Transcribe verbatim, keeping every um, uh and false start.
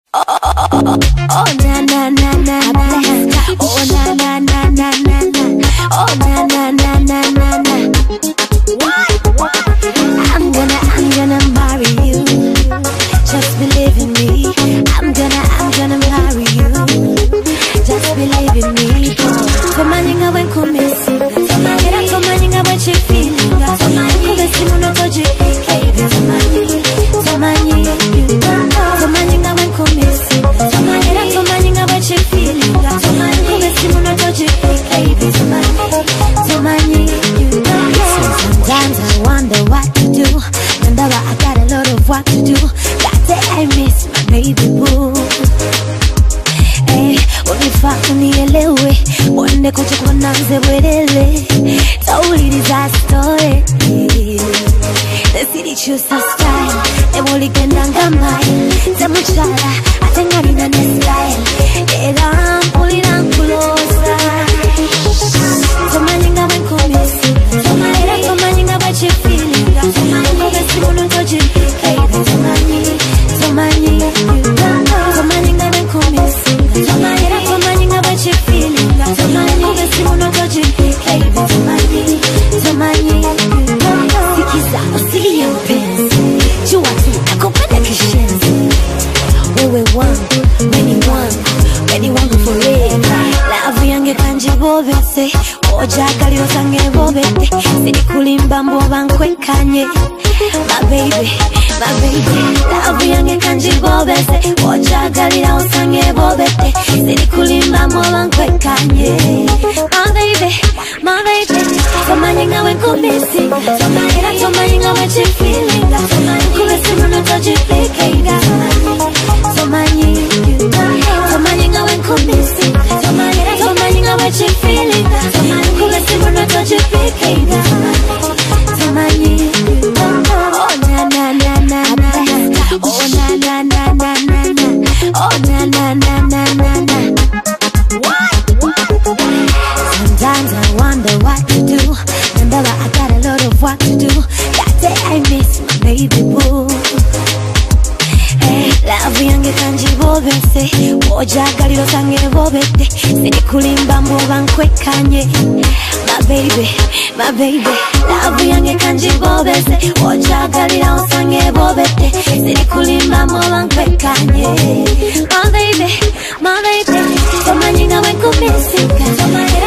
Oh na na na na na. Oh na na na na na na. Oh na na na na na na. What? I'm gonna, I'm gonna marry you. Just believe in me. I'm gonna, I'm gonna marry you. Just believe in me. Tomaninga when kumesi. Era tomaninga when she feeling. Kumesi muno toji. Tomani, tomani, you don't know. Tomaninga when kumesi. Era tomaninga when she feeling. Kumesi muno toji. Tomani, tomani, you don't know. Sometimes I wonder what to do. Remember I got a lot of work to do. That day I miss my baby boo. Hey, unifa unielewe. Wende kote kuna mze wedele. Totally disaster. The city choose a style. They woli kendanga mine. Temu chala, atenga nina ne style. Eda ampuli na closer. Tomaninga when kumisi. Tomaninga, tomaninga when you feeling. Tomaninga simuno toji. Tomani, tomani, you don't know. Tomaninga when kumisi. Tomaninga, tomaninga when you feeling. Tomaninga simuno toji. Tomani, tomani, you don't know. Sikiza, usili ya mpenzi. Chua tu, nakopenda kishenzi. Wewe wangu, weni wangu, weni wangu forever. Love yange kanji bobese. Oja kalio sange bobete. Sidi kulimba mboba nkwekanye. My baby, my baby. Love yange kanji bobese. Oja kalio sange bobete. Sidi kulimba mboba nkwekanye. My baby, my baby. Tomaninga when kumisi. Tomaninga, tomaninga when she feeling. Kumisi muno toji. Tomani, you don't know. Tomaninga when kumisi. Tomaninga, tomaninga when she feeling. Kumisi muno toji. Tomani, you don't know. Oh na na na na na. Oh na na na na na na. Oh na na na na na na. What? Sometimes I wonder what to do. Remember I got a lot of work to do. That day I miss my baby boo. Hey, love yange kanji bobese. Oja galilo sange bobete. Sidi kulimba mboba nkwekanye. My baby, my baby. Love yange kanji bobese. Oja galilo sange bobete. Sidi kulimba mboba nkwekanye. My baby, my baby. Tomaninga when kumisi.